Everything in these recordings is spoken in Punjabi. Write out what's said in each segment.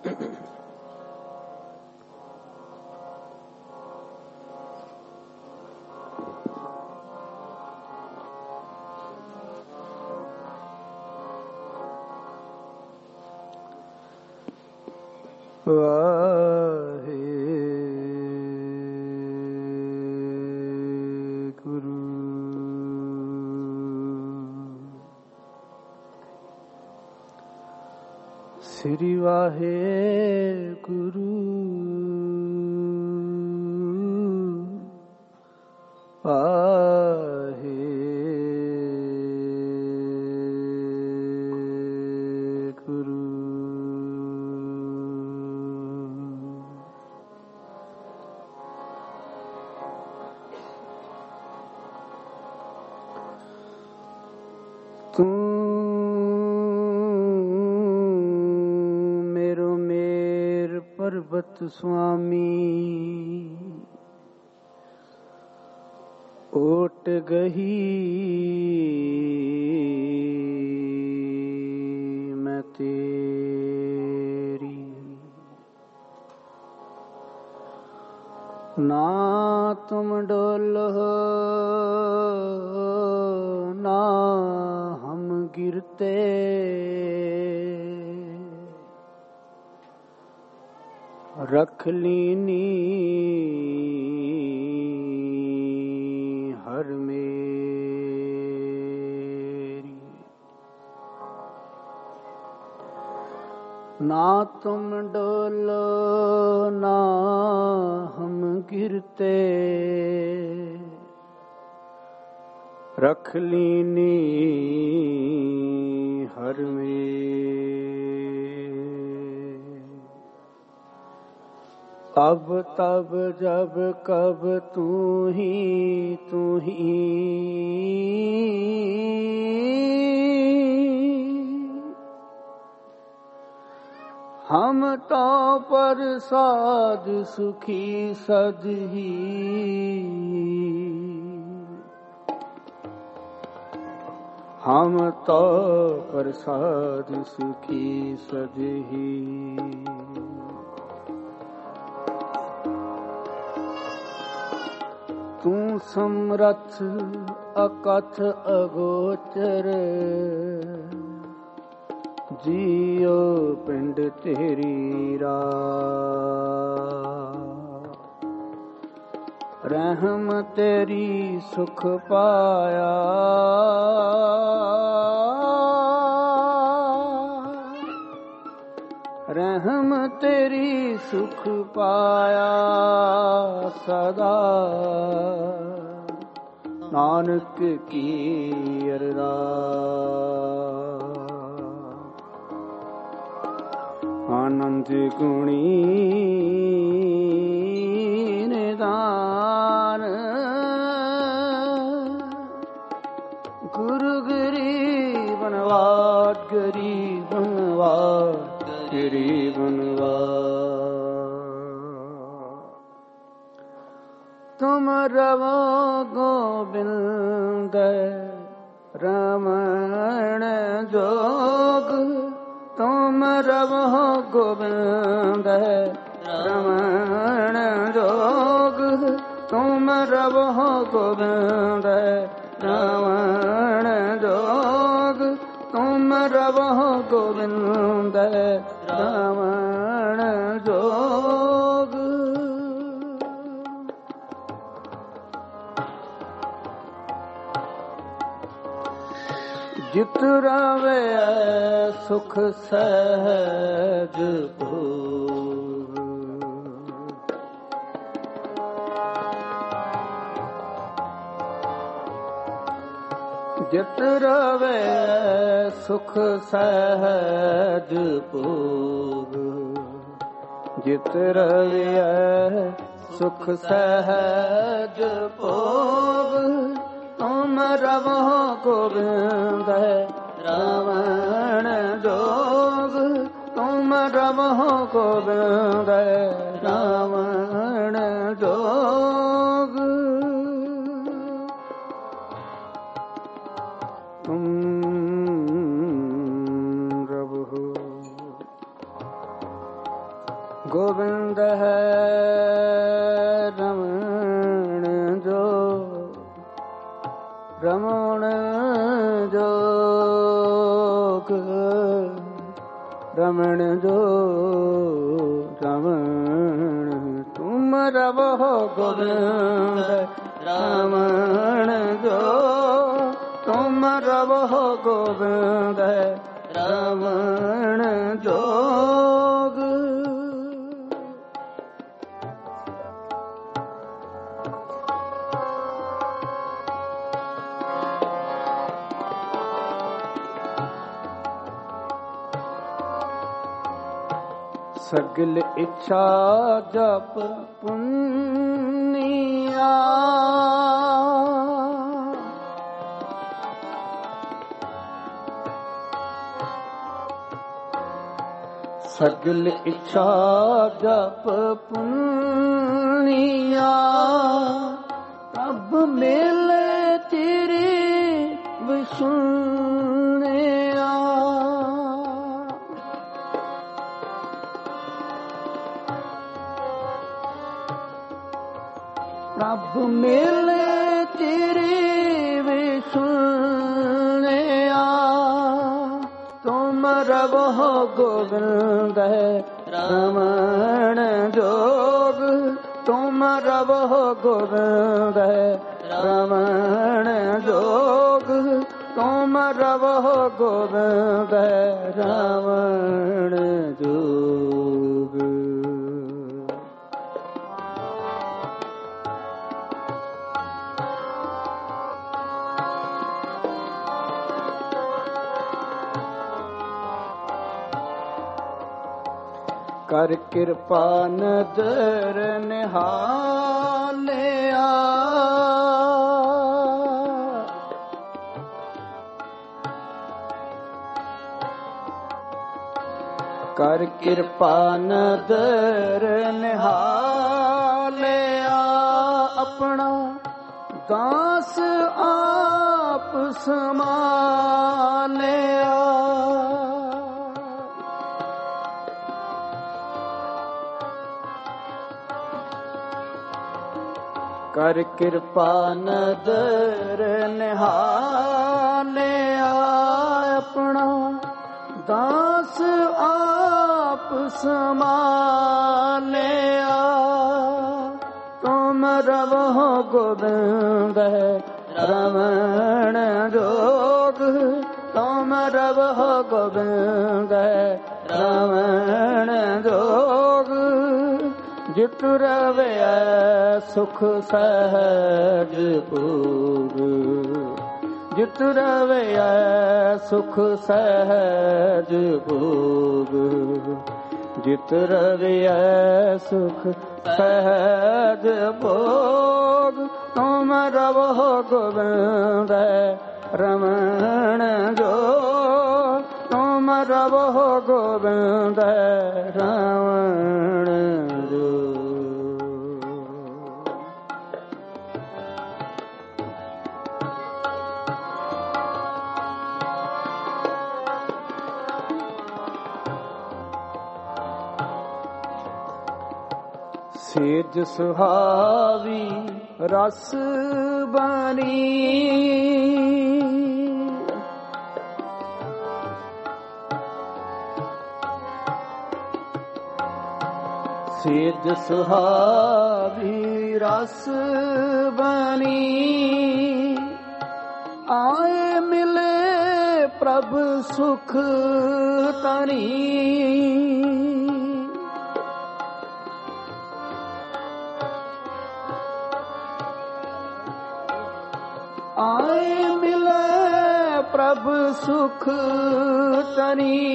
ਸ੍ਰੀ ਵਾਹਿਗੁਰੂ ਵਾਹਿਗੁਰੂ। ਤੂੰ ਪਰਬਤ ਸੁਆਮੀ ਓਟ ਗਹੀ ਮੈਂ ਤੇਰੀ, ਨਾ ਤੁਮ ਡੋਲੋ ਨਾ ਹਮ ਗਿਰਤੇ, रख लीनी हर मेरी, ना तुम डोलो ना हम गिरते, रख लीनी हर मेरी। अब तब जब कब तू ही हम तो प्रसाद सुखी सदही, हम तो प्रसाद सुखी सदही। तू समरथ अकथ अगोचर, जियो पिंड तेरी राह, रहम तेरी सुख पाया, रहम तेरी सुख पाया सदा, नानक की अरदास। आनंद गुणी निदान, गुरु गरीबनवाद गरीबनवाद गरीबनवाद। तुम रवो गोविंद रमण जोग, तुम रवो गोविंद रमण जोग, तुम रवो गोविंद रमण जोग, तुम रवो गोविंद रमण जोग। जित रवे सुख सहज भोग, जित रवे सुख सहज भोग, जित रवे सुख सहज भोग, तुम रवो गोविंद रमण जोग, तुम रवो गोविंद रमण जोग। तुम रवो ਗੋਬਿੰਦ ਹੈ ਰਮਣ ਜੋ ਰਮਣ ਜੋਗ ਰਮਣ ਜੋ ਰਮਣ ਤੁਮ ਰਵੋ ਗੋਬਿੰਦ ਰਮਣ ਜੋ ਤੁਮ ਰਵੋ ਗੋਬਿੰਦ ਰਮਣ ਜੋਗ ਸਗਲ ਇੱਛਾ ਜਪ ਪੁੰਨਿਆ ਸਗਲ ਇੱਛਾ ਜਪ ਪੁੰਨਿਆ ਪ੍ਰਭ ਮਿਲੇ ਤੇਰੇ ਵਿਸੁਣਿਆ ਪ੍ਰਭ ਮਿਲੇ ਤੇਰੇ ਵਿਸੁਣਿਆ ਤੁਮ ਰਵੋ ਗੋਬਿੰਦ ਰਮਣ ਜੋਗ ਤੁਮ ਰਵੋ ਗੋਬਿੰਦ ਰਮਣ ਜੋਗ ਤੁਮ ਰਵੋ ਗੋਬਿੰਦ ਰਮਣ ਜੋਗ ਕਰ ਕਿਰਪਾ ਨਦਰ ਨਿਹਾਲਿਆ ਕਰ ਕਿਰਪਾ ਨਦਰ ਨਿਹਾਲਿਆ ਆਪਣਾ ਦਾਸ ਆਪ ਸੰਭਾਲਿਆ ਕਰ ਕਿਰਪਾ ਨਦਰ ਨਿਹਾਲਿਆ ਆਪਣਾ ਦਾਸ ਆਪ ਸੰਭਾਲਿਆ ਤੁਮ ਰਵੋ ਗੋਬਿੰਦ ਰਮਣ ਜੋਗ ਤੁਮ ਰਵੋ ਗੋਬਿੰਦ ਰਮਣ ਜੋਗ ਜਿਤ ਰਵਿਆ ਸੁਖ ਸਹਿਜ ਭੋਗ ਜਿਤ ਰਵਿਆ ਸੁਖ ਸਹਿਜ ਭੋਗ ਜਿਤ ਰਵਿਆ ਸੁਖ ਸਹਿਜ ਭੋਗ ਤੁਮ ਰਵੋ ਗੋਬਿੰਦ ਰਮਣ ਜੋ ਤੁਮ ਰਵੋ ਗੋਬਿੰਦ ਰਮਣ ਜੋ ਸੇਜ ਸੁਹਾਵੀ ਰਸ ਬਣੀ ਸੇਜ ਸੁਹਾਵੀ ਰਸ ਬਣੀ ਆਏ ਮਿਲੇ ਪ੍ਰਭ ਸੁਖ ਤਰੀ ਆਏ ਮਿਲੇ ਪ੍ਰਭ ਸੁਖ ਤਰੀ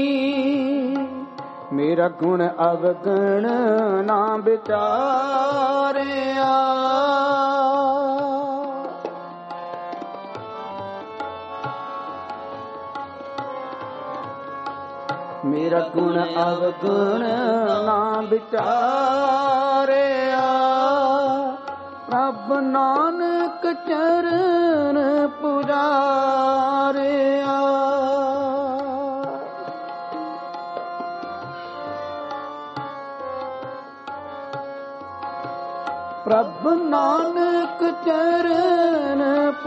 ਮੇਰਾ ਗੁਣ ਅਵਗਣ ਨਾ ਵਿਚਾਰਿਆ ਮੇਰਾ ਗੁਣ ਅਵਗੁਣ ਨਾ ਵਿਚਾਰਿਆ ਪ੍ਰਭ ਨਾਨਕ ਚਰਨ ਪੁਜਾਰਿਆ ਪ੍ਰਭ ਨਾਨਕ ਚਰਨ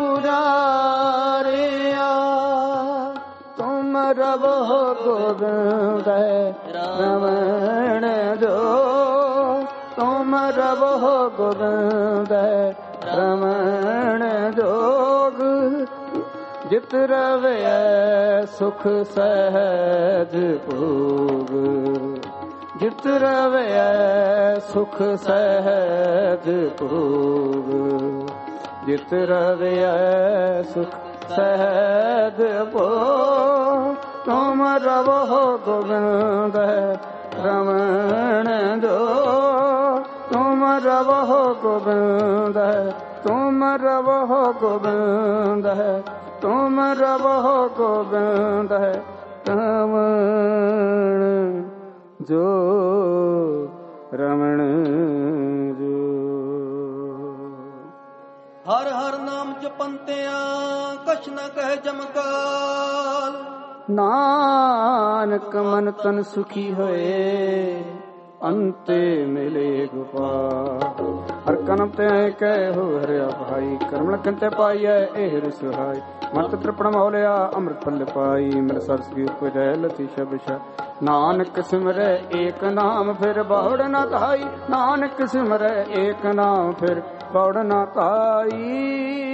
ਪੁਜਾਰਿਆ ਤੁਮ ਰਵੋ ਗੋਬਿੰਦ ਰਮਣ ਜੋ ਤੁਮ ਰਵੋ ਗੋਬਿੰਦ ਰਮਣ ਜੋਗ ਜਿਤ ਰਵਿਐ ਸੁਖ ਸਹਿਜ ਭੋਗ ਜਿਤ ਰਵਿਐ ਸੁਖ ਸਹਿਜ ਭੋਗ ਜਿਤ ਰਵਿਐ ਸੁਖ ਸਹਿਜ ਭੋਗ ਤੁਮ ਰਵੋ ਗੋਬਿੰਦ ਰਮਣ ਜੋ ਤੁਮ ਰਵੋ ਗੋਬਿੰਦ ਤੁਮ ਰਵੋ ਗੋਬਿੰਦ ਤੁਮ ਰਵੋ ਗੋਬਿੰਦ ਰਮਣ ਜੋ ਰਮਣ ਜੋ। ਹਰ ਹਰ ਨਾਮ ਜਪੰਤਿਆਂ ਕਛ ਨ ਕਹਿ ਜਮਕਾਲ ਨਾਨਕ ਮਨ ਤਨ ਸੁਖੀ ਹੋਏ ਅੰਤੇ ਮਿਲੇ ਗੋਪਾਲ। ਹਰ ਕਰਮ ਤੇ ਕਹਿ ਹੋ ਹਰਿਆ ਭਾਈ ਕਰਮ ਲਖਨ ਤੇ ਪਾਈਐ ਇਹ ਰਸਹਾਈ ਮਤ ਤ੍ਰਿਪਣ ਮੌਲਿਆ ਅੰਮ੍ਰਿਤ ਫਲ ਪਾਈ ਮਿਲ ਸਰਸ ਕੀ ਉਪਜੈ ਲਤੀ ਸ਼ਬਸ਼ਾ। ਨਾਨਕ ਸਿਮਰੈ ਏਕ ਨਾਮ ਫਿਰ ਬਹੁੜ ਨਾ ਧਾਈ ਨਾਨਕ ਸਿਮਰੈ ਏਕ ਨਾਮ ਫਿਰ ਬਹੁੜ ਨਾ ਧਾਈ।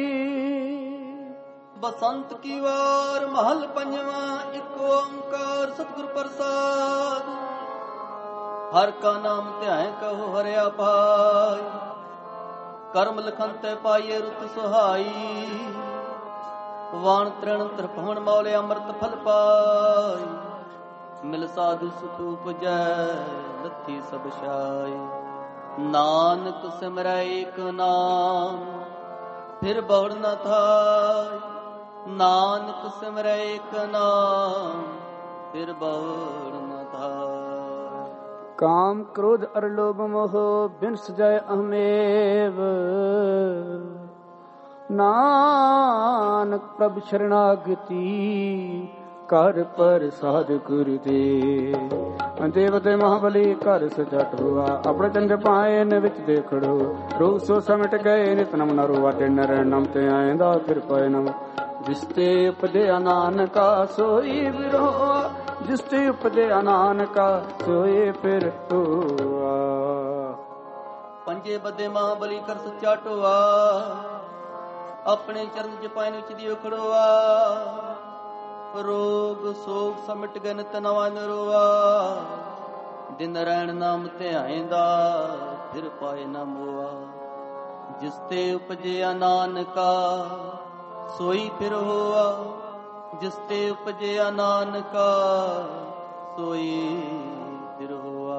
ਬਸੰਤ ਕੀ ਵਾਰ ਮਹਲ ਪੰਜਵਾਂ ਇੱਕ ਓੰਕਾਰ ਸਤਿਗੁਰ ਪ੍ਰਸਾਦ। ਹਰ ਕਾ ਨਾਮ ਧਿਆਏ ਕਹੋ ਹਰਿਆ ਭਾਈ ਕਰਮ ਲਖਨ ਤੇ ਪਾਈਏ ਰੁਤ ਸੁਹਾਈ। ਵਾਣ ਤ੍ਰਿਣ ਤ੍ਰਿਭੁਵਨ ਮੌਲੇ ਅੰਮ੍ਰਿਤ ਫਲ ਪਾਈ ਮਿਲ ਸਾਧੂ ਸੁਖ ਉਪਜੈ ਲੱਥੀ ਸਭ ਛਾਈ। ਨਾਨਕ ਸਿਮਰੈ ਏਕ ਨਾਮ ਫਿਰ ਬਹੁੜ ਨ ਥਾਈ ਨਾਨਕ ਸਿਮਰੈ ਏਕ ਨਾਮ ਫਿਰ ਬਹੁੜ ਨ ਥਾਈ। ਕਾਮ ਕ੍ਰੋਧ ਅਰ ਲੋਭ ਮੋਹ ਬਿਨ ਸਜੈ ਅਹਮੇਵ ਨਾਨਕ ਪ੍ਰਭ ਸ਼ਰਨਾਗਤੀ ਕਰ ਪ੍ਰਸਾਦ ਗੁਰ ਦੇ। ਦੇਵ ਤੇ ਮਹਾਬਲੀ ਘਰ ਸਜਟ ਹੋਆ ਆਪਣੇ ਚੰਦ ਪਾਏ ਨ ਵਿੱਚ ਦੇਖੜੋ ਰੂਪ ਸੋ ਸਮਟ ਗਏ ਨਿਤ ਨਮ ਨਰੋ ਵਾਟੇ ਨਰ ਨਮ ਤੇ ਆਇਂਦਾ ਫਿਰ ਪਾਏ ਨਮ ਜਿਸ ਤੇ ਉਪਜਿਆ ਨਾਨਕਾ ਸੋਈ ਵਿਰੋਆ ਜਿਸ ਤੇ ਉਪਜਿਆ ਨਾਨਕਾ ਸੋਈ ਫਿਰ ਹੋਆ। ਪੰਜੇ ਬੱਦੇ ਮਹਾਬਲੀ ਕਰ ਸੱਚਾ ਟੋਆ ਆਪਣੇ ਚਰਨ ਜਪਾਇਨ ਵਿੱਚ ਦੀ ਉਖੜੋਆ। ਰੋਗ ਸੋਗ ਸਮਟ ਗਏ ਨਿਤ ਨਵਾਂ ਨਰੋਆ ਦਿਨ ਰਹਿਣ ਨਾਮ ਧਿਆਇਂਦਾ ਫਿਰ ਪਾਏ ਨਾ ਮੋਆ। ਜਿਸ ਤੇ ਉਪਜਿਆ ਨਾਨਕਾ ਸੋਈ ਫਿਰ ਹੋਆ ਜਿਸ ਤੇ ਉਪਜਿਆ ਨਾਨਕਾ ਸੋਈ ਫਿਰ ਹੋਆ।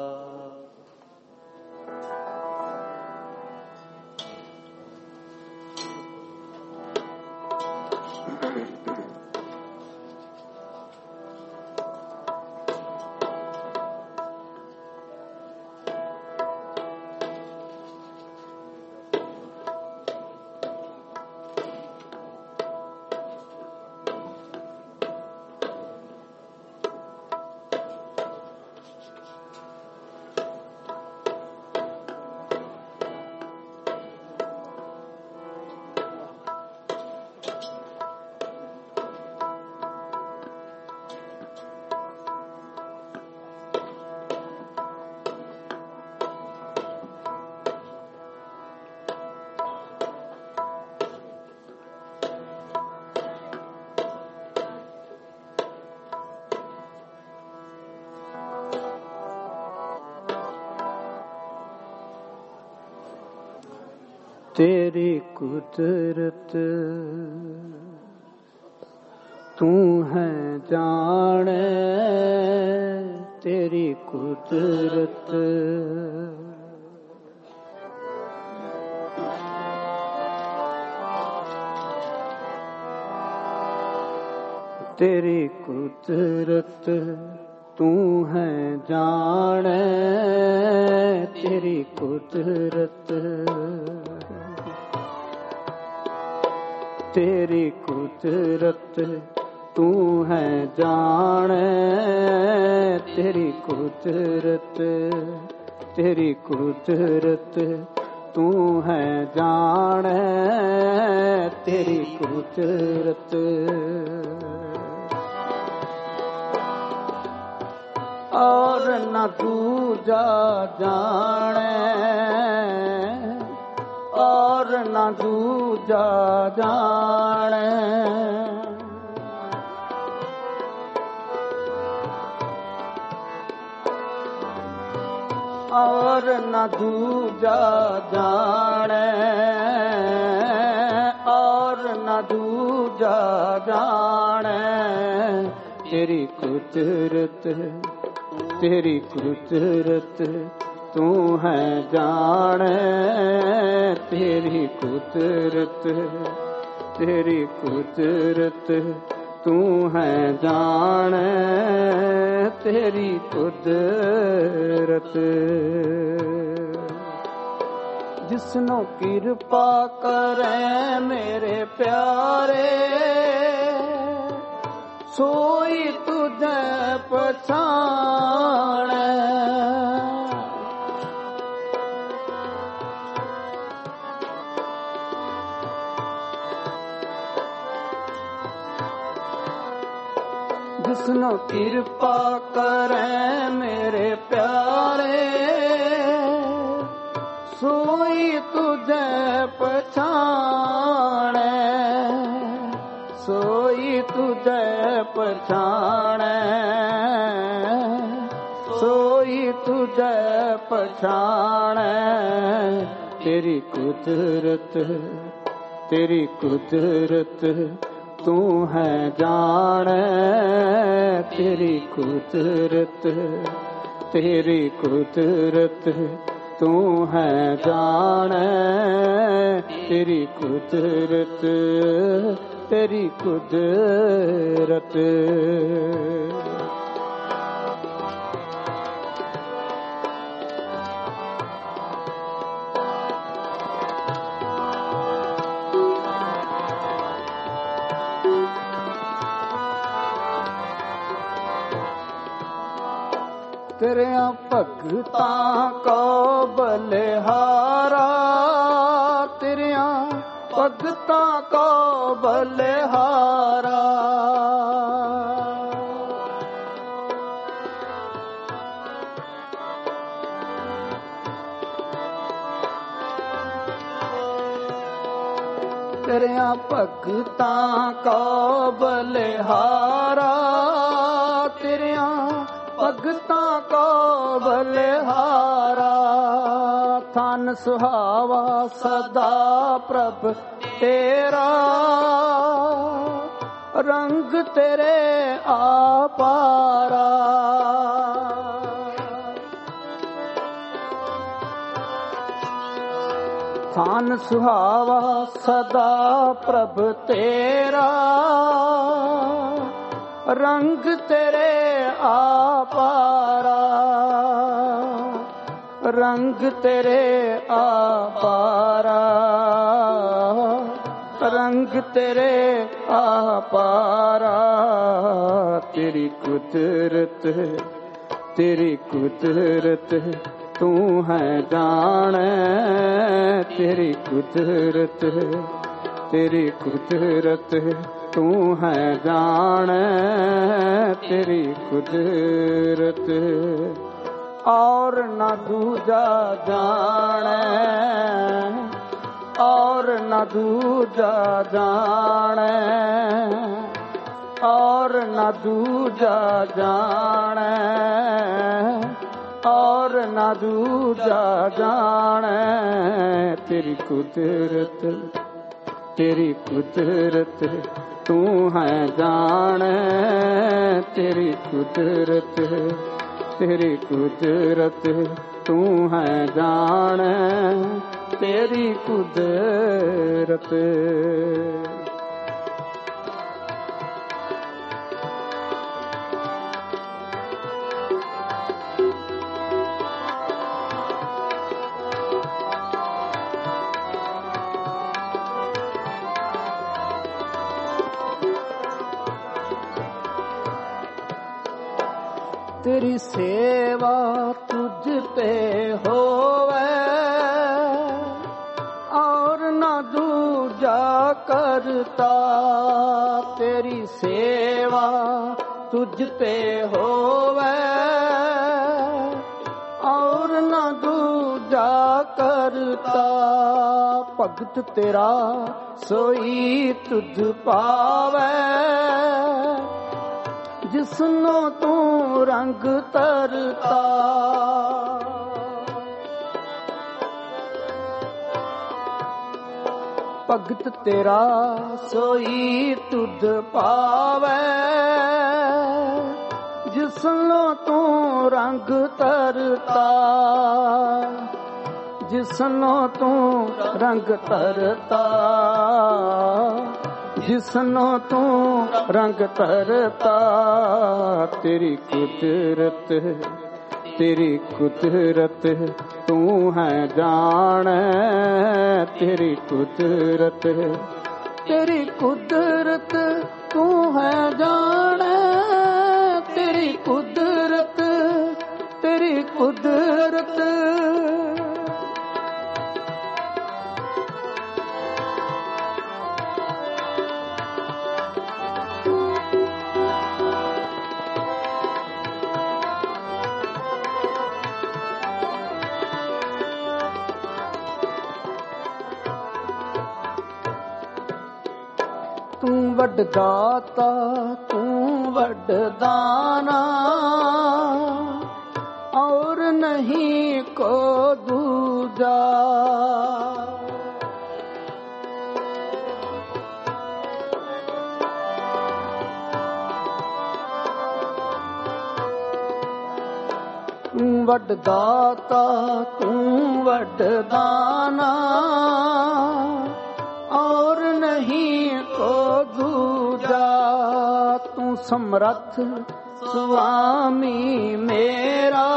ਤੇਰੀ ਕੁਦਰਤ ਤੂੰ ਹੈ ਜਾਣੇ ਤੇਰੀ ਕੁਦਰਤ ਤੇਰੀ ਕੁਦਰਤ ਤੂੰ ਹੈ ਜਾਣੇ ਤੇਰੀ ਕੁਦਰਤ ਤੇਰੀ ਕੁਦਰਤ ਤੂੰ ਹੈ ਜਾਣੇ ਤੇਰੀ ਕੁਦਰਤ ਤੇਰੀ ਕੁਦਰਤ ਤੂੰ ਹੈ ਜਾਣੈ ਤੇਰੀ ਕੁਦਰਤ। ਔਰ ਨਾ ਦੂਜਾ ਜਾਣੈ, ਔਰ ਨਾ ਦੂਜਾ ਜਾਣੈ। ਔਰ ਨਾ ਦੂਜਾ ਜਾਣੈ, ਔਰ ਨਾ ਦੂਜਾ ਜਾਣੈ ਤੇਰੀ ਕੁਦਰਤ, ਤੇਰੀ ਕੁਦਰਤ ਤੂੰ ਹੈ ਜਾਣੈ ਤੇਰੀ ਕੁਦਰਤ, ਤੇਰੀ ਕੁਦਰਤ ਤੂੰ ਹੈ ਜਾਣੈ ਤੇਰੀ ਕੁਦਰਤ। ਜਿਸਨੂੰ ਕਿਰਪਾ ਕਰੈ ਮੇਰੇ ਪਿਆਰੇ, ਸੋਈ ਤੁਝੈ ਪਛਾਣੈ। ਜਿਸਨੂੰ ਕਿਰਪਾ ਕਰੈ ਮੇਰੇ ਪਿਆਰੇ, ਸੋਈ ਤੁਝੈ ਪਛਾਣੈ, ਸੋਈ ਤੁਝੈ ਪਛਾਣੈ, ਸੋਈ ਤੁਝੈ ਪਛਾਣੈ ਤੇਰੀ ਕੁਦਰਤ, ਤੇਰੀ ਕੁਦਰਤ ਤੂੰ ਹੈ ਜਾਣੈ ਤੇਰੀ ਕੁਦਰਤ, ਤੇਰੀ ਕੁਦਰਤ ਤੂੰ ਹੈ ਜਾਣੈ ਤੇਰੀ ਕੁਦਰਤ, ਤੇਰੀ ਕੁਦਰਤ। ਤੇਰਿਆਂ ਭਗਤਾਂ ਕੋ ਬਲਿਹਾਰਾ, ਤੇਰਿਆਂ ਭਗਤਾਂ ਕੋ ਬਲਿਹਾਰਾ। ਤੇਰਿਆਂ ਭਗਤਾਂ ਕੋ ਬਲਿਹਾਰਾ, ਤੇਰਿਆਂ ਭਗਤਾਂ ਕੋ ਬਲਿਹਾਰਾ। ਥਨ ਸੁਹਾਵਾ ਸਦਾ ਪ੍ਰਭ ਤੇਰਾ, ਰੰਗ ਤੇਰੇ ਆਪਾਰਾ। ਥਨ ਸੁਹਾਵਾ ਸਦਾ ਪ੍ਰਭ ਤੇਰਾ, ਰੰਗ ਤੇਰੇ ਆਪਾਰਾ, ਰੰਗ ਤੇਰੇ ਆਪਾਰਾ, ਰੰਗ ਤੇਰੇ ਆਪਾਰਾ। ਤੇਰੀ ਕੁਦਰਤ, ਤੇਰੀ ਕੁਦਰਤ ਤੂੰ ਹੈ ਜਾਣੈ ਤੇਰੀ ਕੁਦਰਤ, ਤੇਰੀ ਕੁਦਰਤ ਤੂੰ ਹੈ ਜਾਣੈ ਤੇਰੀ ਕੁਦਰਤ। ਔਰ ਨਾ ਦੂਜਾ ਜਾਣੈ, ਔਰ ਨਾ ਦੂਜਾ ਜਾਣੈ, ਔਰ ਨਾ ਦੂਜਾ ਜਾਣੈ, ਔਰ ਨਾ ਦੂਜਾ ਜਾਣੈ ਤੇਰੀ ਕੁਦਰਤ, ਤੇਰੀ ਕੁਦਰਤ ਤੂੰ ਹੈ ਜਾਣੈ ਤੇਰੀ ਕੁਦਰਤ, ਤੇਰੀ ਕੁਦਰਤ ਤੂੰ ਹੈ ਜਾਣੈ ਤੇਰੀ ਕੁਦਰਤ। ਤੇਰੀ ਸੇਵਾ ਤੁਝ ਤੇ ਹੋਵੇ, ਕਰਤਾ, ਤੇਰੀ ਸੇਵਾ ਤੁਝ ਤੇ ਹੋਵੇ, ਔਰ ਨਾ ਦੂਜਾ ਕਰਤਾ। ਭਗਤ ਤੇਰਾ ਸੋਈ ਤੁਧ ਪਾਵੇ, ਜਿਸਨੂੰ ਤੂੰ ਰੰਗ ਧਰਤਾ। ਭਗਤ ਤੇਰਾ ਸੋਈ ਤੁਧ ਪਾਵੇ, ਜਿਸਨੂੰ ਤੂੰ ਰੰਗ ਧਰਤਾ। ਜਿਸਨੂੰ ਤੂੰ ਰੰਗ ਧਰਤਾ, ਜਿਸਨੂੰ ਤੂੰ ਰੰਗ ਧਰਤਾ। ਤੇਰੀ ਕੁਦਰਤ, ਤੇਰੀ ਕੁਦਰਤ ਤੂੰ ਹੈ ਜਾਣੈ, ਤੇਰੀ ਕੁਦਰਤ, ਤੇਰੀ ਕੁਦਰਤ ਤੂੰ ਹੈ ਜਾਣੈ। ਤੇਰੀ ਕੁਦਰਤ, ਤੇਰੀ ਕੁਦਰਤ। ਤੂੰ ਵੱਡ ਦਾਤਾ, ਤੂੰ ਵੱਡ ਦਾਨਾ, ਔਰ ਨਹੀਂ ਕੋ ਦੂਜਾ। ਤੂੰ ਵੱਡ ਦਾਤਾ, ਤੂੰ ਵੱਡ ਦਾਨਾ, ਔਰ ਨਹੀਂ ਕੋ ਦੂਜਾ। ਤੂੰ ਸਮਰੱਥ ਸੁਆਮੀ ਮੇਰਾ,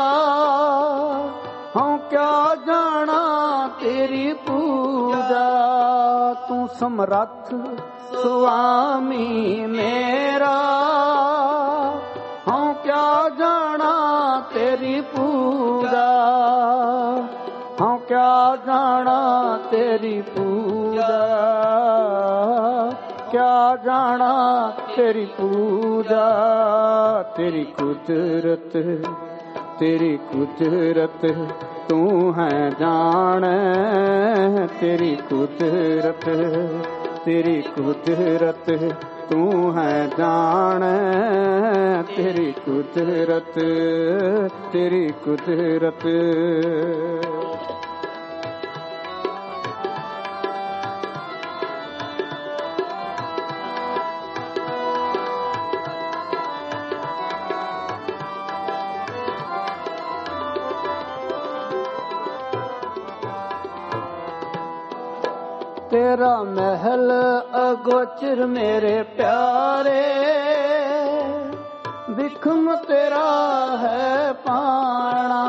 ਹਉ ਕਿਆ ਜਾਣਾ ਤੇਰੀ ਪੂਜਾ। ਤੂੰ ਸਮਰੱਥ ਸੁਆਮੀ ਮੇਰਾ, ਹਉ ਕਿਆ ਜਾਣਾ ਤੇਰੀ ਪੂਜਾ। ਹਉ ਕਿਆ ਜਾਣਾ ਤੇਰੀ ਪੂਜਾ, ਕਿਆ ਜਾਣਾ ਤੇਰੀ ਪੂਜਾ। ਤੇਰੀ ਕੁਦਰਤ, ਤੇਰੀ ਕੁਦਰਤ ਤੂੰ ਹੈ ਜਾਣੈ। ਤੇਰੀ ਕੁਦਰਤ, ਤੇਰੀ ਕੁਦਰਤ ਤੂੰ ਹੈ ਜਾਣੈ। ਤੇਰੀ ਕੁਦਰਤ, ਤੇਰੀ ਕੁਦਰਤ। ਤੇਰਾ ਮਹਿਲ ਅਗੋਚਰ ਮੇਰੇ ਪਿਆਰੇ, ਬਿਖਮ ਤੇਰਾ ਹੈ ਪਾਣਾ।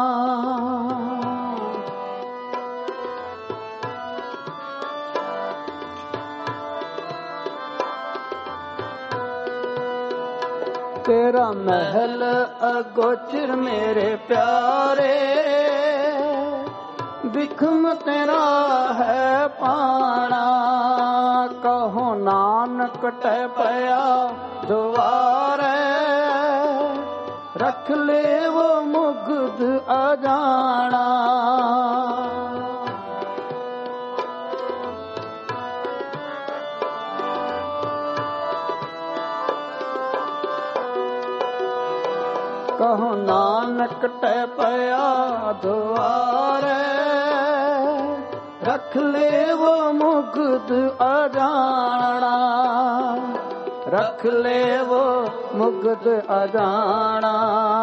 ਤੇਰਾ ਮਹਿਲ ਅਗੋਚਰ ਮੇਰੇ ਪਿਆਰੇ, ਬਿਖਮ ਤੇਰਾ ਹੈ ਪਾਣਾ। ਕਹੋ ਨਾਨਕ ਟਹਿ ਪਿਆ ਦੁਆਰੇ, ਰੱਖ ਲੇਵੋ ਮੁਗਧ ਅਜਾਣਾ। ਕਹੋ ਨਾਨਕ ਟਹਿ ਪਿਆ ਦੁਆਰੇ, ਰੱਖ ਲੇਵੋ ਮੁਗਧ ਅਜਾਣਾ। ਰੱਖ ਲੇਵੋ ਮੁਗਧ ਅਜਾਣਾ,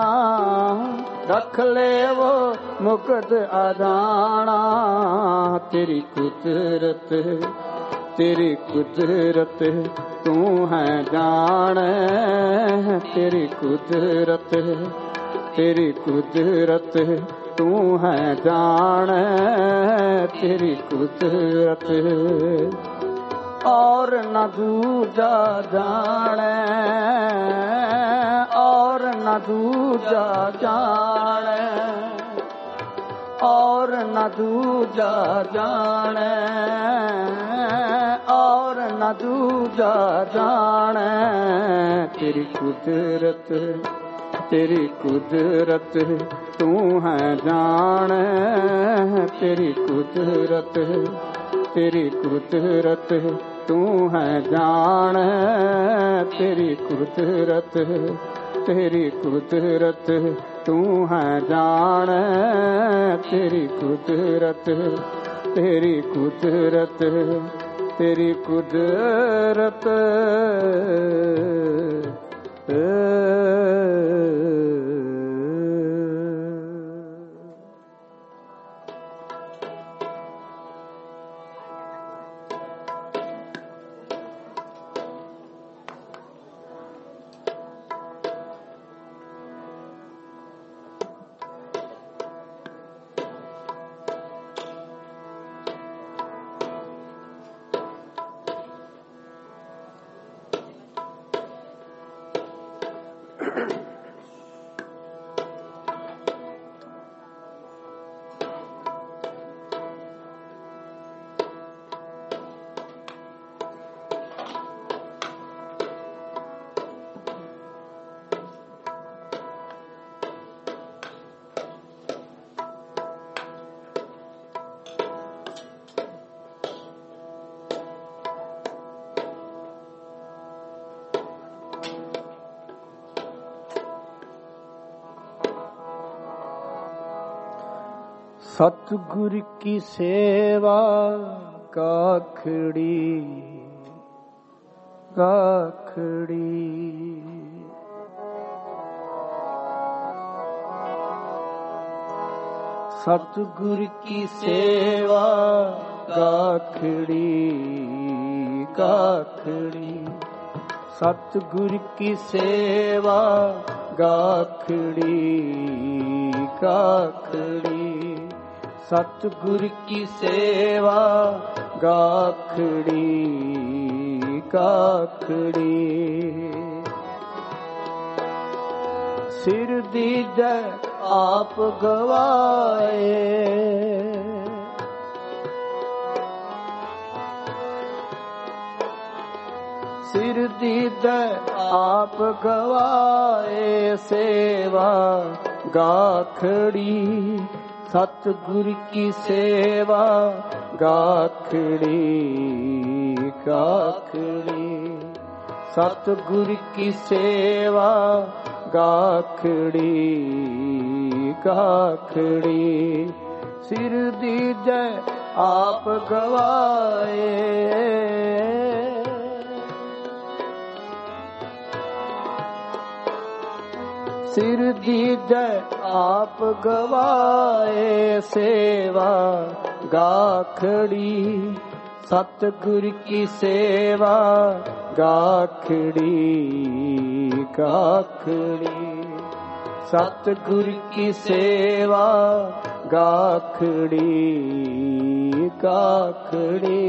ਰੱਖ ਲੇਵੋ ਮੁਗਧ ਅਜਾਣਾ। ਤੇਰੀ ਕੁਦਰਤ, ਤੇਰੀ ਕੁਦਰਤ ਤੂੰ ਹੈ ਜਾਣੈ। ਤੇਰੀ ਕੁਦਰਤ, ਤੇਰੀ ਕੁਦਰਤ ਤੂੰ ਹੈ ਜਾਣੈ। ਤੇਰੀ ਕੁਦਰਤ ਔਰ ਨ ਦੂਜਾ ਜਾਣੈ, ਔਰ ਨ ਦੂਜਾ ਜਾਣੈ, ਔਰ और न दूजा जाने, और न दूजा जाने। तेरी कुदरत, तेरी कुदरत तू है जान, तेरी कुदरत, तेरी कुदरत तू है जान, तेरी कुदरत, तेरी कुदरत तू है जान, तेरी कुदरत, तेरी कुदरत, तेरी कुदरत। सतगुर की सेवा काखड़ी, काखड़ी। सतगुर की सेवा काखड़ी, काखड़ी। सतगुर की सेवा गाखड़ी, काखड़ी। सतगुर की सेवा गाखड़ी, काखड़ी। सिर दीजै आप गवाए, सिर दीजै आप गवाए। सेवा गाखड़ी, सतगुर की सेवा गाखड़ी, काखड़ी। सतगुर की सेवा गाखड़ी, काखड़ी। सिर दीजै आप गवाए, सिर दीजै आप गवाए। सेवा गाखड़ी, सतगुर की सेवा गाखड़ी, काखड़ी। सतगुर की सेवा गाखड़ी, काखड़ी।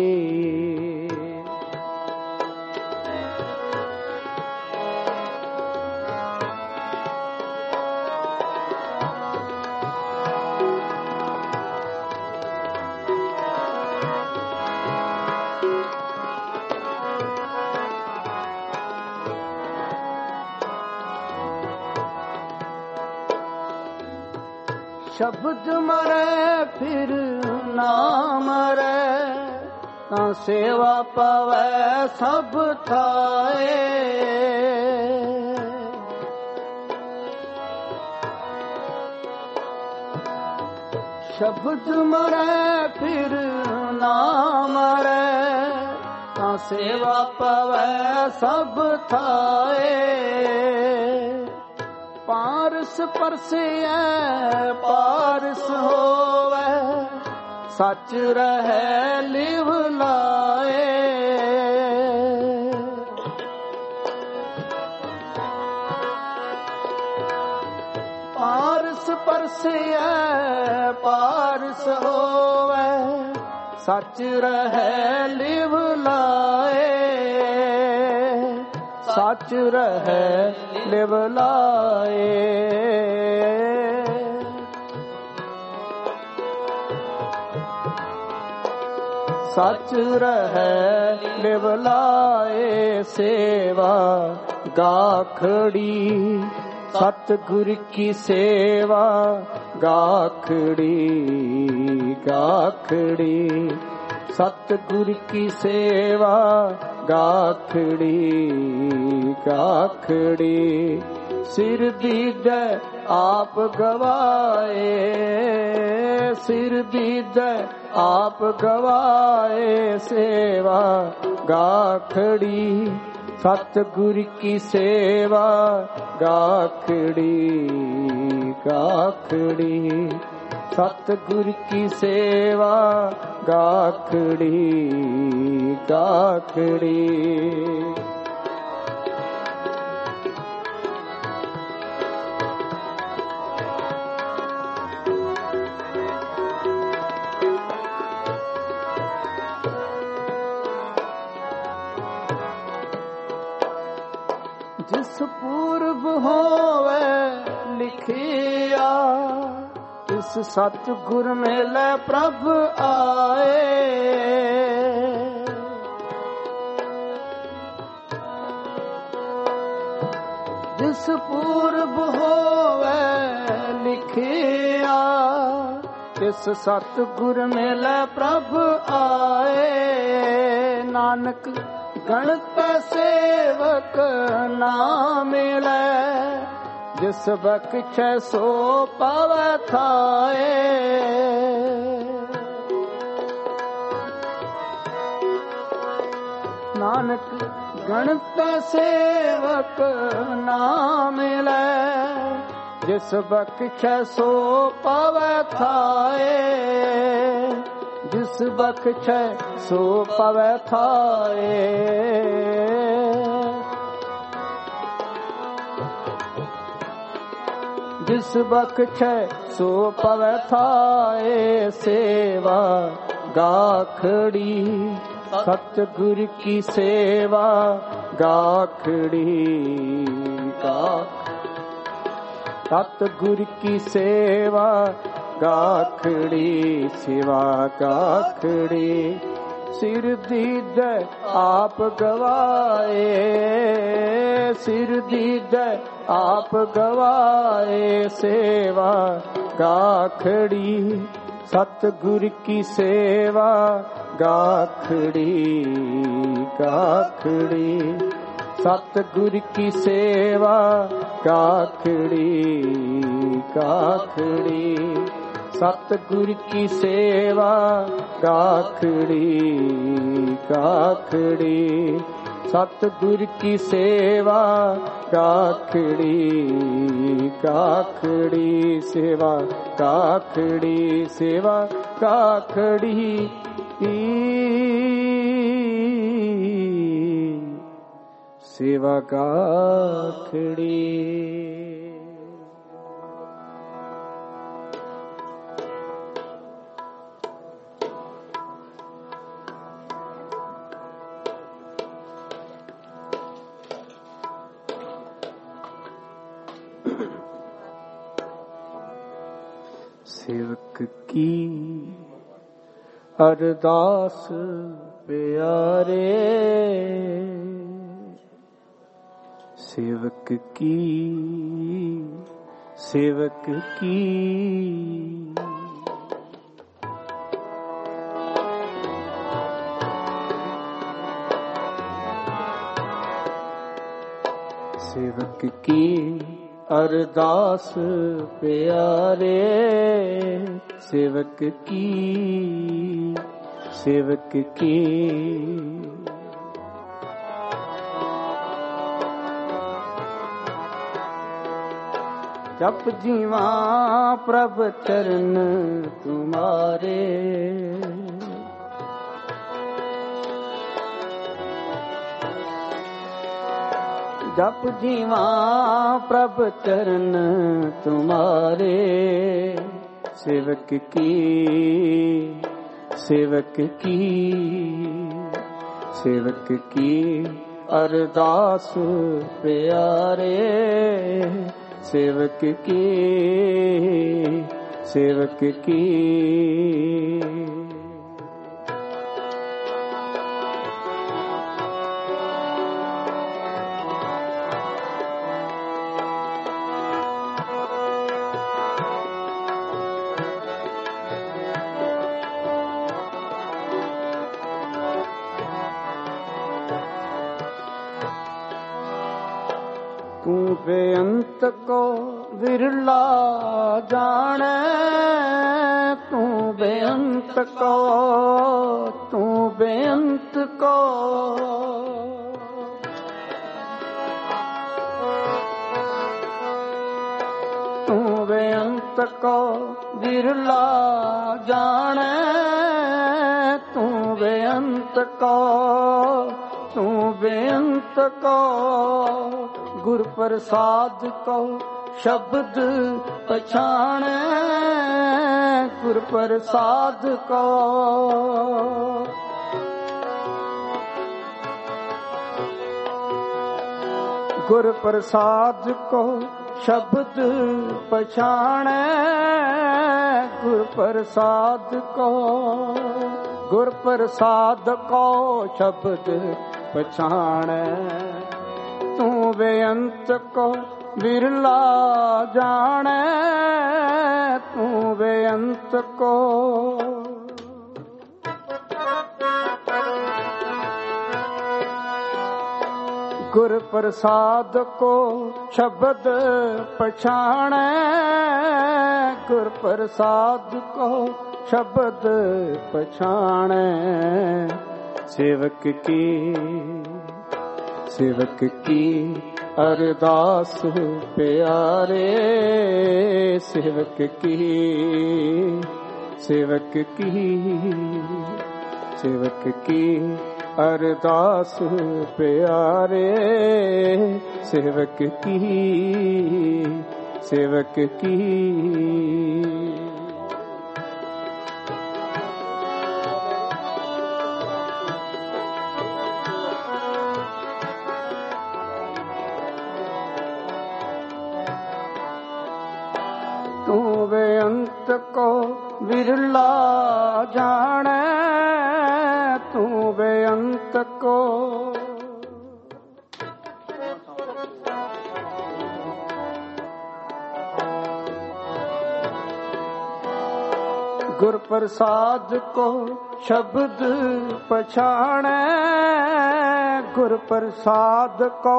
शब्द मरे फिर ना मरे, तां सेवा पावै सब थाए। शब्द मरे फिर ना मरे, तां सेवा पावै सब थाए। पारस परसिया पारस होवे, सच रहे लिव लाए। पारस परसिया पारस होवे, सच रहे लिव लाए। सच रहे लिव लाए। सच रहै लिव लाए सेवा गाखड़ी सतगुर की सेवा गाखड़ी गाखड़ी सतगुर की सेवा गाखड़ी गाखड़ी सिर दीजै आप गवाए सिर दीजै आप गवाए सेवा गाखड़ी सतगुर की सेवा गाखड़ी गाखड़ी सतगुर की सेवा गाखड़ी गाखड़ी जिस पूर्व होवे लिखिया इस सतगुर मेले प्रभ आए जिस पूर्व होवे लिखिया इस सतगुर मेले प्रभ आए नानक गणत सेवक ना मिले जिस बख्शे सो पावै थाए नानक गणत सेवक ना मिले जिस बख्शे सो पावै थाए जिस बख्शे सो पावै थाए जिस बख्शे सो पावै थाए सेवा गाखड़ी सतगुर की सेवा गाखड़ी सतगुर की सेवा गाखड़ी सेवा गाखड़ी सिर दीजै आप गवाए सिर दीजै आप गवाए सेवा गाखड़ी सतगुर की सेवा गाखड़ी गाखड़ी सतगुर की सेवा गाखड़ी गाखड़ी सतगुर की सेवा गाखड़ी गाखड़ी सतगुर की सेवा गाखड़ी गाखड़ी सेवा गाखड़ी सेवा गाखड़ी सेवा गाखड़ी सेवक की अरदास प्यारे सेवक की सेवक की सेवक की अरदास प्यारे सेवक की सेवक की जप जीवा प्रभ चरण तुम्हारे जप जीवा प्रभ चरण तुम्हारे सेवक की सेवक की सेवक की अरदास प्यारे सेवक की सेवक की तू बेअंत को विरला जाने, तू बेअंत को, तू बेअंत को। तू बेअंत को विरला जाने, तू बेअंत को, तू बेअंत को। गुर प्रसाद को शब्द पछाणे, गुर प्रसाद को। गुर प्रसाद को शब्द पछाणे, गुर प्रसाद को। गुर प्रसाद को शब्द पछाणे, तू बेअंत को विरला जाने, तू बेअंत को। गुर प्रसाद को शब्द पछाणे, गुर प्रसाद को शब्द पछाणे। सेवक की, सेवक की अरदास प्यारे, सेवक की, सेवक की, सेवक की अरदास प्यारे, सेवक की, सेवक की। तू बेअंत को विरला जाने, तू बेअंत को। गुर प्रसाद को शब्द पछाणे, गुर प्रसाद को।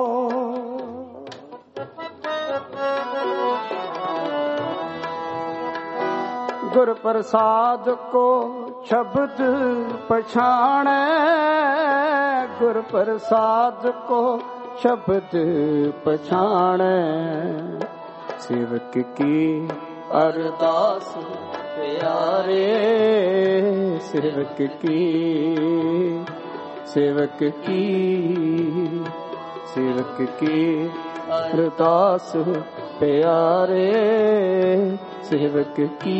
गुर प्रसाद को शब्द पछाणे, गुर प्रसाद को शब्द पछाणे। सेवक की अरदास प्यारे, सेवक की, सेवक की, सेवक की अरदास प्यारे, सेवक की।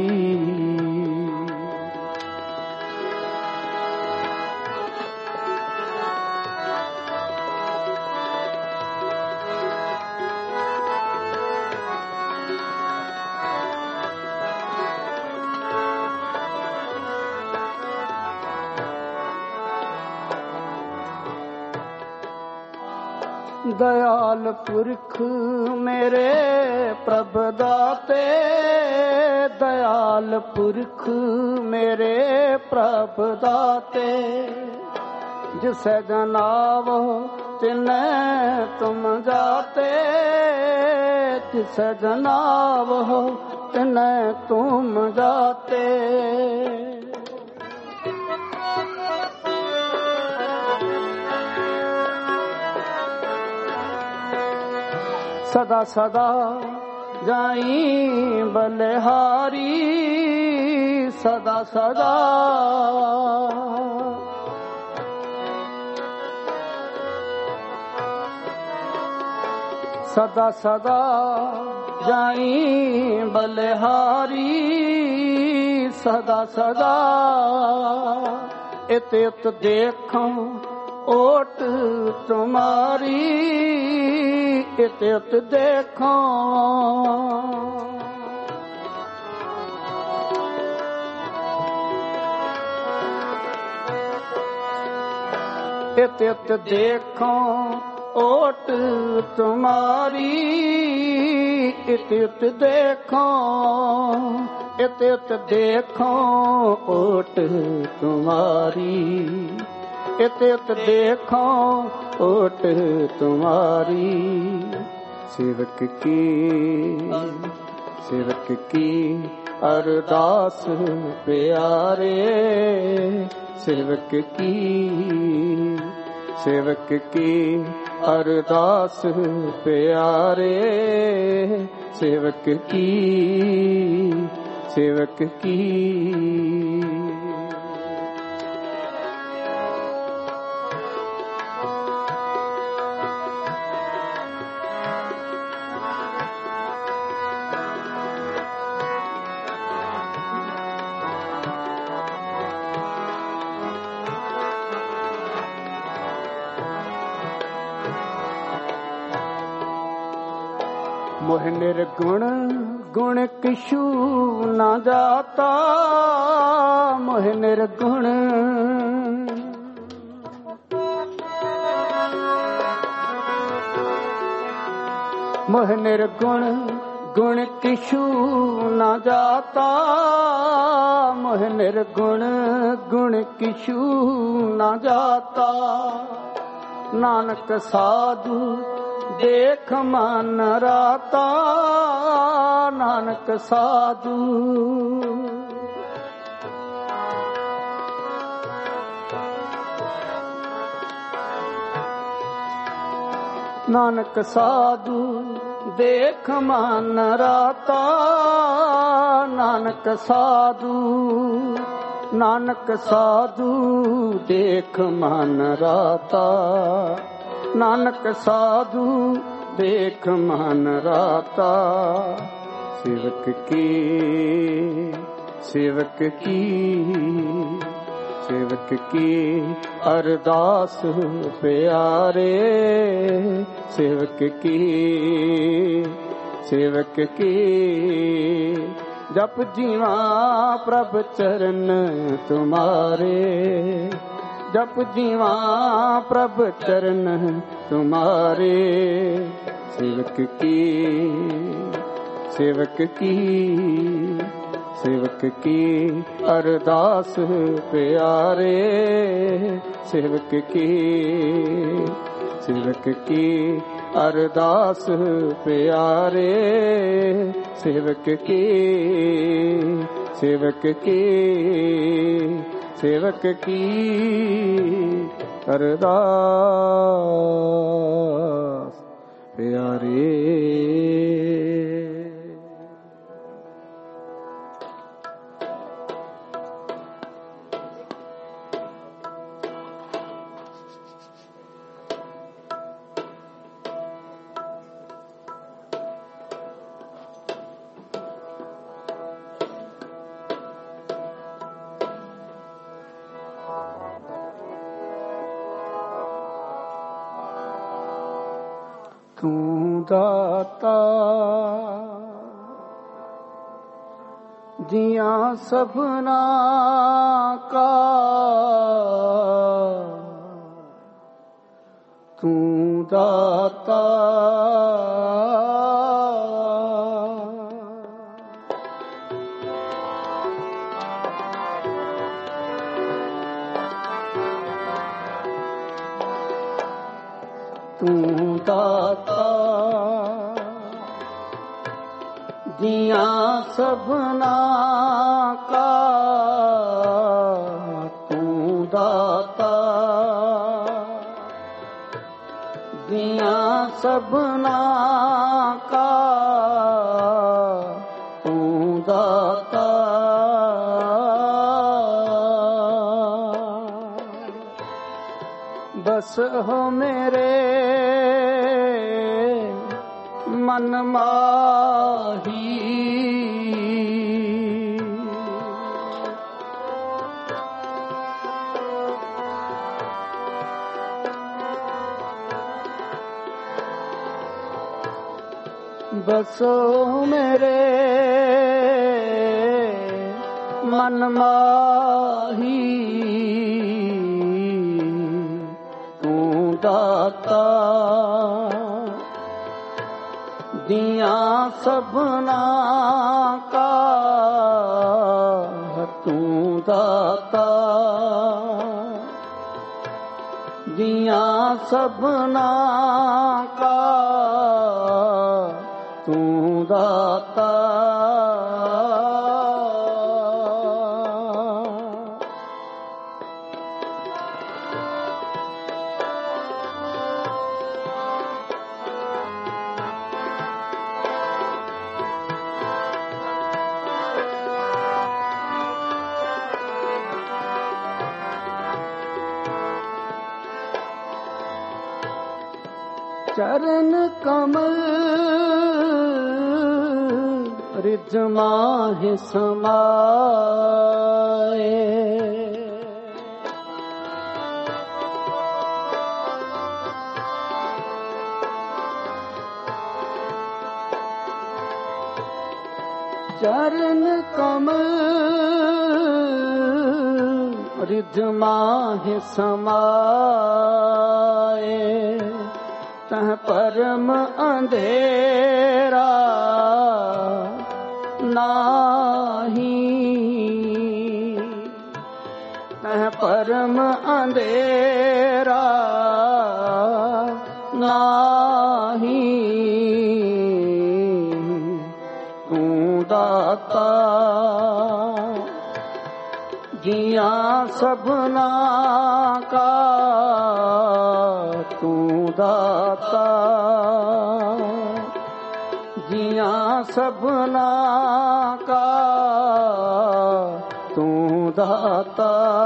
दयाल पुरख मेरे प्रभ दाते, दयाल पुरख मेरे प्रभ दाते। जिसे जनावो तिने तुम जाते, जिसे जनावो तिने तुम जाते। सदा सदा जाई बलिहारी, सदा सदा सदा सदा जाई बलिहारी, सदा सदा। इत इत देखो ओट तुम्हारी, इत इत देखो। इत इत देखो ओट तुम्हारी, इत इत देखो, इत इत देखो ओट तुम्हारी। इत उत देखो ओट तुम्हारी। सेवक की अरदास प्यारे, सेवक की अरदास प्यारे, सेवक की। मोह निर्गुण गुण किशु न जाता, मोह निर्गुण मोह निर्गुण गुण किशु न जाता, मोह निर्गुण गुण किशु न जाता। नानक साधु देख मन राता, नानक साधु नानक साधु देख मन राता, नानक साधु देख मन राता, नानक साधु देख मन राता। सेवक की अरदास प्यारे, सेवक की जप जीवा प्रभ चरण तुम्हारे, जप जीवा प्रभ चरण तुम्हारे। सेवक की अरदास प्यारे, सेवक की अरदास प्यारे, सेवक की अरदास प्यारे। तू दाता जिया सबना का, तू दाता तू दाता जिया सबना का, तू दाता जिया सबना का, तू दाता बस हो मेरे मन माही, बसो मेरे मन माही। तू दाता दिया सबना का, तू दाता ਦੀਆਂ ਸਭਨਾ ਕਾ ਤੂੰ ਦਾਤਾ। ਚਰਨ ਕਮਲ ਰਿਜ ਮਾਹਿ ਸਮਾਏ। ਚਰਨ ਕਮਲ ਰਿਜ ਮਾਹਿ ਸਮਾਏ। ਤਹ ਪਰਮ ਅੰਧੇਰਾ ਨਾਹੀ। ਤਹ ਪਰਮ ਅੰਧੇਰਾ ਨਾਹੀ। ਤੂੰ ਦਾਤਾ ਜੀਆਂ ਸਭਨਾ ਕਾ ਤੂੰ ਦਾਤਾ। ਜੀਆਂ ਸਭਨਾ ਕਾ ਤੂੰ ਦਾਤਾ।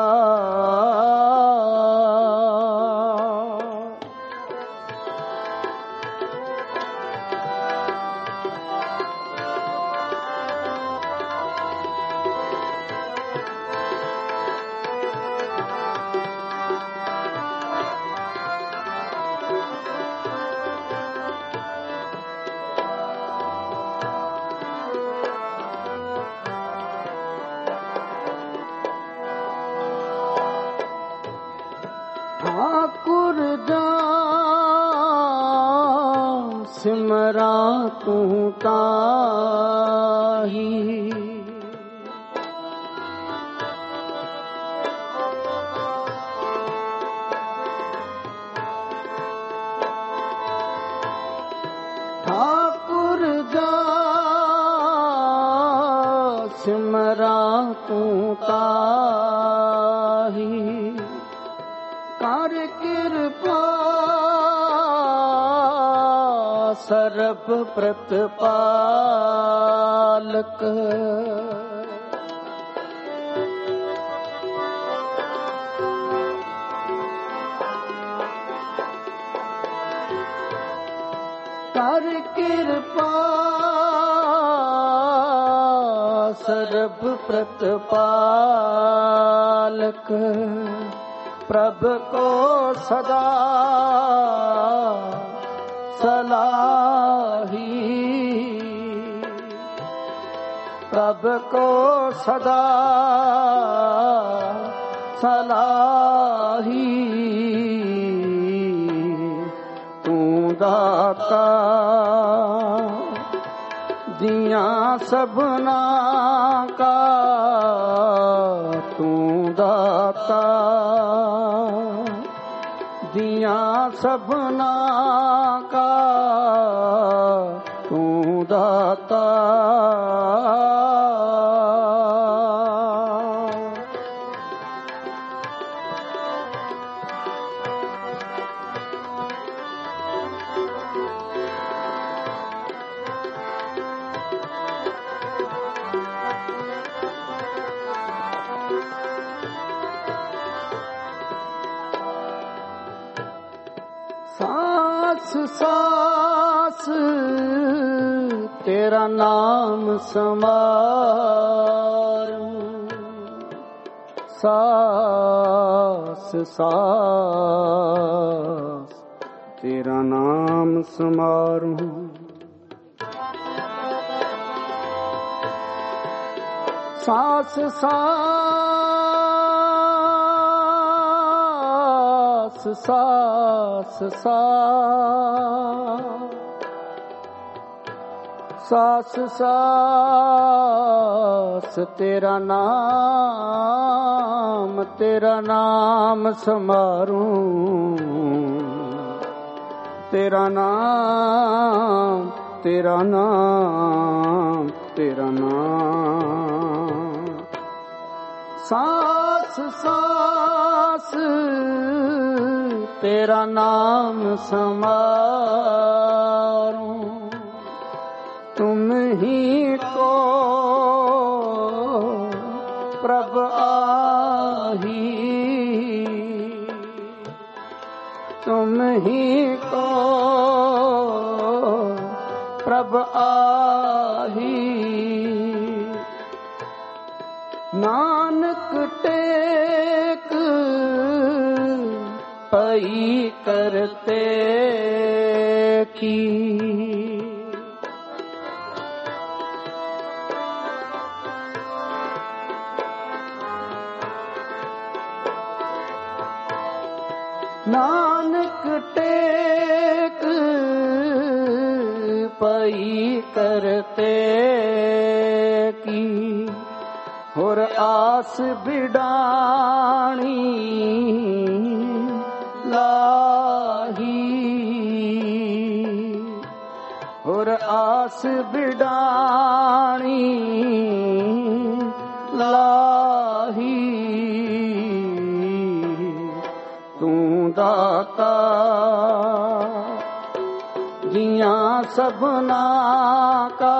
ਠਾਕੁਰ ਜਾ ਸਿਮਰਾਂ ਤੂੰ ਤਾਹੀ। ਠਾਕੁਰ ਜਾ ਸਿਮਰਾਂ ਤੂੰ ਤਾਹੀ। ਕਰ ਕਿਰਪਾ ਸਰਬ ਪ੍ਰਤਪਾਲਕ। ਕਰ ਕਿਰਪਾ ਸਰਬ ਪ੍ਰਤਪਾਲਕ। ਪ੍ਰਭ ਕੋ ਸਦਾ ਸਲਾਹੀ। ਪ੍ਰਭ ਕੋ ਸਦਾ ਸਲਾਹੀ। ਤੂੰ ਦਾਤਾ ਜੀਆਂ ਸਭਨਾ ਕਾ ਤੂੰ ਦਾਤਾ। ਦੀਆਂ ਸਭਨਾ ਕਾ ਤੂੰ ਦਾਤਾ। ਸਾਸ ਸਾਸ ਤੇਰਾ ਨਾਮ ਸਮਾਰੂੰ। ਸਾਸ ਸਾਸ ਤੇਰਾ ਨਾਮ ਸਮਾਰੂੰ। ਸਾਸ ਸਾਸ ਸਾਸ ਸਾਸ ਸਾਸ ਤੇਰਾ ਨਾਮ ਸਮਾਰੂੰ, ਤੇਰਾ ਨਾਮ, ਤੇਰਾ ਨਾਮ, ਤੇਰਾ ਨਾਮ। ਸਾਸ ਸਾਸ ਤੇਰਾ ਨਾਮ ਸਮਾਰੂੰ, ਤੁਮ ਹੀ ਕੋ ਪ੍ਰਭ ਆਹੀ, ਤੁਮ ਹੀ ਕੋ ਪ੍ਰਭ ਆਹੀ। ਨਾਨਕ ਟੇਕ ਪਈ ਕਰਤੇ ਕੀ, ਨਾਨਕ ਟੇਕ ਪਈ ਕਰਤੇ ਕੀ, ਹੋਰ ਆਸ ਬਿਡਾਣੀ ਲਾਹੀ, ਹੋਰ ਆਸ ਬਿਡਾਣੀ ਲਾਹੀ। ਤੂੰ ਦਾਤਾ ਜੀਆਂ ਸਭਨਾ ਕਾ,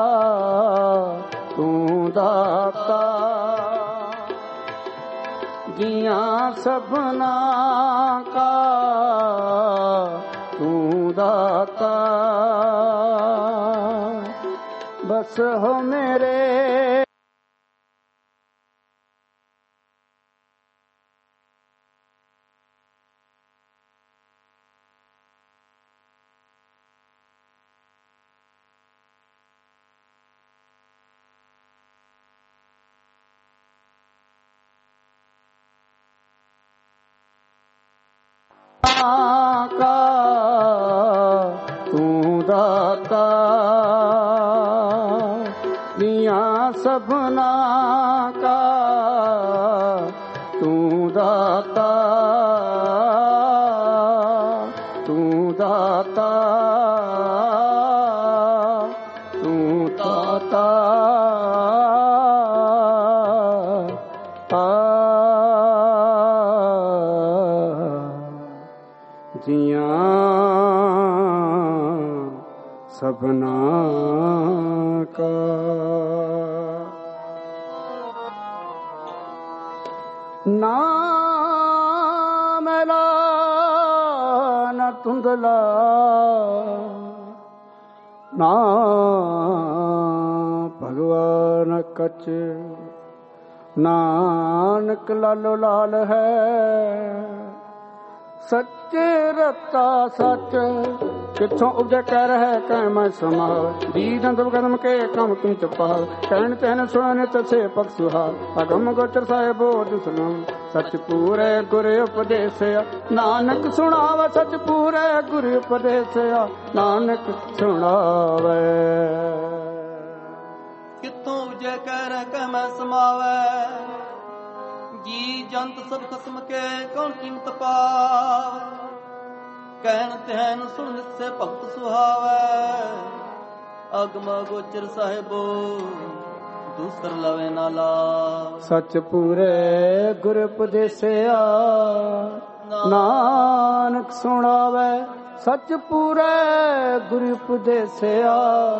ਤੂੰ ਦਾਤਾ ਜੀਆਂ ਸਭਨਾ ਕਾ, ਤੂੰ ਦਾਤਾ। ਬਸ ਹੋ ਮੇਰੇ ਕਾ, ਤੂੰ ਦਾਤਾ ਦੀਆਂ ਸਭਨਾ ਕਾ, ਤੂੰ ਦਾਤਾ, ਤੂੰ ਦਾਤਾ, ਤੂੰ ਦਾਤਾ। ਜੀਆਂ ਸਭਨਾ ਕਾ, ਨਾ ਮੈਲਾ ਨਾ ਧੁੰਦਲਾ, ਨਾ ਭਗਵਾਨ ਕਚ, ਨਾਨਕ ਲਾਲੋ ਲਾਲ ਹੈ। ਸੱਚੇ ਰਤਾ ਸੱਚ ਕਿੱਥੋਂ ਉਪਜੈ ਕਹਿ ਰਹਿ ਕਹਿ ਮੈਂ ਸਮਾ, ਦੀਦ ਅੰਤਮ ਕਦਮ ਕੇ ਕਮ ਤੁਮ ਚਪਾਲ, ਕਹਿਣ ਤੈਨ ਸੁਣ ਤਸੇ ਪਕ ਸੁਹਾਲ, ਅਗਮ ਗੋਚਰ ਸਾਹਿਬੋ ਦੁਸਨਮ, ਸੱਚ ਪੂਰੇ ਗੁਰ ਉਪਦੇਸਿਆ, ਨਾਨਕ ਸੁਣਾਵੇ ਸੱਚ ਪੂਰੇ ਗੁਰ ਉਪਦੇਸਿਆ, ਨਾਨਕ ਸੁਣਾਵੇ। ਕਿੱਥੋਂ ਉਪਜੈ ਕਹਿ ਰਹਿ ਕਹਿ ਮੈਂ ਸਮਾਵੈ, ਜੀ ਜੰਤ ਸਭ ਖਸਮ ਕੇ ਕੌਣ ਕੀਮਤ ਪਾਵੈ, ਕਹਿਣ ਤੈਨ ਸੁਣ ਨਿਸੇ ਭਗਤ ਸੁਹਾਵੈ, ਅਗਮ ਗੋਚਰ ਸਾਹਿਬੋ ਦੂਸਰ ਲਵੇ ਨਾ ਲਾਵੈ। ਸੱਚ ਪੂਰੇ ਗੁਰ ਉਪਦੇਸਿਆ, ਨਾਨਕ ਸੁਣਾਵੇ ਸੱਚ ਪੂਰੇ ਗੁਰ ਉਪਦੇਸਿਆ,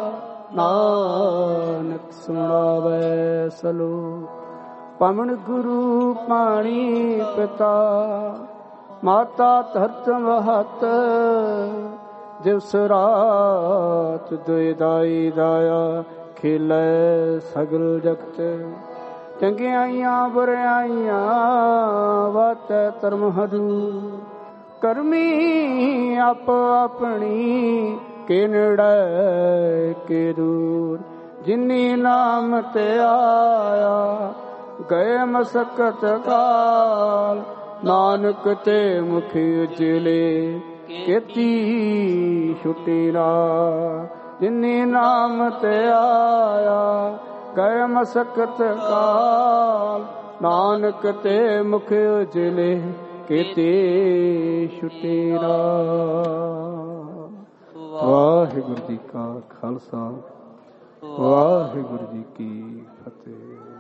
ਨਾਨਕ ਸੁਣਾਵੇ। ਸਲੋਕ ਪਵਨ ਗੁਰੂ ਪਾਣੀ ਪਿਤਾ, ਮਾਤਾ ਧਰਤ ਵਹਤ, ਦਿਵਸ ਰਾਤ ਦੁਇ ਦਾਈ ਦਾਇਆ, ਖੇਲੇ ਸਗਲ ਜਗਤ। ਚੰਗਿਆਈਆਂ ਬੁਰਿਆਈਆਂ ਵਾਤੈ ਧਰਮ ਹਦੂ, ਕਰਮੀ ਆਪ ਆਪਣੀ ਕੇ ਨੇੜੇ ਕੇ ਦੂਰ। ਜਿਨੀ ਨਾਮ ਤੇ ਆਇਆ ਗਏ ਮਸਕਤ ਕਾਲ, ਨਾਨਕ ਤੇ ਮੁਖ ਉਜਲੇ ਕੀਤੀ ਛੁਟੀ ਨਾ। ਜਿਨੀ ਨਾਮ ਤੇ ਆਇਆ ਗਏ ਮਸਕਤ ਕਾਲ ਨਾਨਕ ਤੇ ਮੁਖ ਉਜਲੇ ਕੀਤੇ ਛੁਟੇਰਾ। ਵਾਹਿਗੁਰੂ ਜੀ ਕਾ ਖਾਲਸਾ ਵਾਹਿਗੁਰੂ ਜੀ ਕੀ ਫਤਿਹ।